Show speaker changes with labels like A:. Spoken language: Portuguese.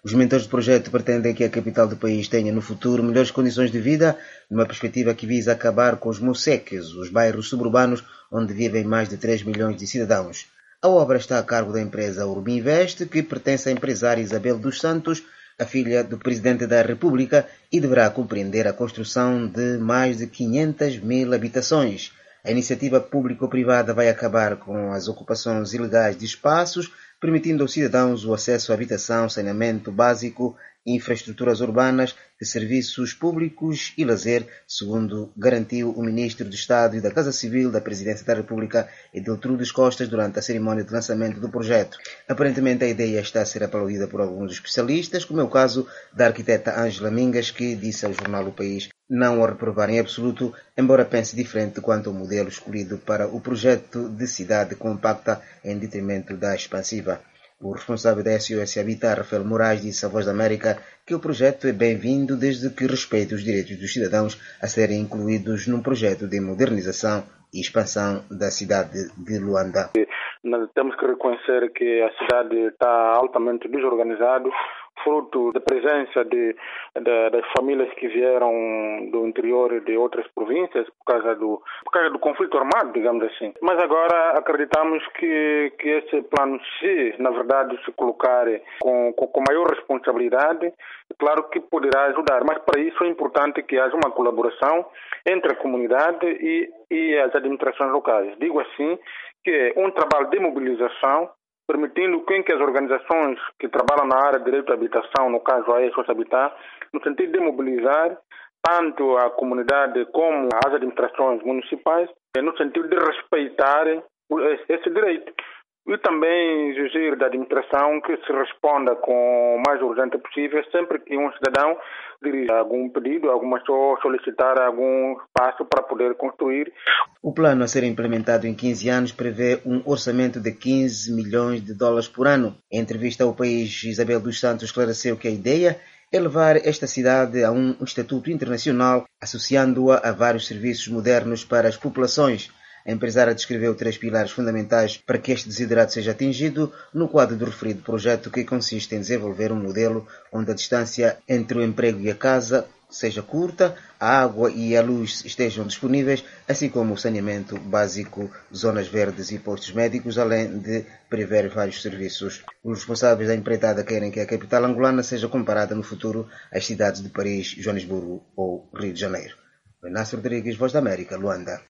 A: Os mentores do projeto pretendem que a capital do país tenha no futuro melhores condições de vida, numa perspectiva que visa acabar com os moceques, os bairros suburbanos onde vivem mais de 3 milhões de cidadãos. A obra está a cargo da empresa Urbinvest, que pertence à empresária Isabel dos Santos, a filha do Presidente da República, e deverá compreender a construção de mais de 500 mil habitações. A iniciativa público-privada vai acabar com as ocupações ilegais de espaços, permitindo aos cidadãos o acesso à habitação, saneamento básico, infraestruturas urbanas, de serviços públicos e lazer, segundo garantiu o Ministro de Estado e da Casa Civil da Presidência da República, Edeltrudes Costas, durante a cerimónia de lançamento do projeto. Aparentemente a ideia está a ser aplaudida por alguns especialistas, como é o caso da arquiteta Ângela Mingas, que disse ao jornal O País não a reprovar em absoluto, embora pense diferente quanto ao modelo escolhido para o projeto de cidade compacta em detrimento da expansiva. O responsável da SOS Habitat, Rafael Moraes, disse à Voz da América que o projeto é bem-vindo desde que respeite os direitos dos cidadãos a serem incluídos num projeto de modernização e expansão da cidade de Luanda.
B: Nós temos que reconhecer que a cidade está altamente desorganizada, fruto da presença das famílias que vieram do interior e de outras províncias por causa do conflito armado, digamos assim. Mas agora acreditamos que esse plano, se na verdade se colocar com maior responsabilidade, claro que poderá ajudar. Mas para isso é importante que haja uma colaboração entre a comunidade e as administrações locais. Digo assim que é um trabalho de mobilização, permitindo que as organizações que trabalham na área de direito à habitação, no caso a SOS Habitat, no sentido de mobilizar tanto a comunidade como as administrações municipais, no sentido de respeitar esse direito. E também exigir da administração que se responda com o mais urgente possível sempre que um cidadão dirija algum pedido, solicitar algum espaço para poder construir.
A: O plano a ser implementado em 15 anos prevê um orçamento de 15 milhões de dólares por ano. Em entrevista ao País, Isabel dos Santos esclareceu que a ideia é levar esta cidade a um estatuto internacional, associando-a a vários serviços modernos para as populações. A empresária descreveu 3 pilares fundamentais para que este desiderato seja atingido no quadro do referido projeto, que consiste em desenvolver um modelo onde a distância entre o emprego e a casa seja curta, a água e a luz estejam disponíveis, assim como o saneamento básico, zonas verdes e postos médicos, além de prever vários serviços. Os responsáveis da empreitada querem que a capital angolana seja comparada no futuro às cidades de Paris, Joanesburgo ou Rio de Janeiro. Inácio Rodrigues, Voz da América, Luanda.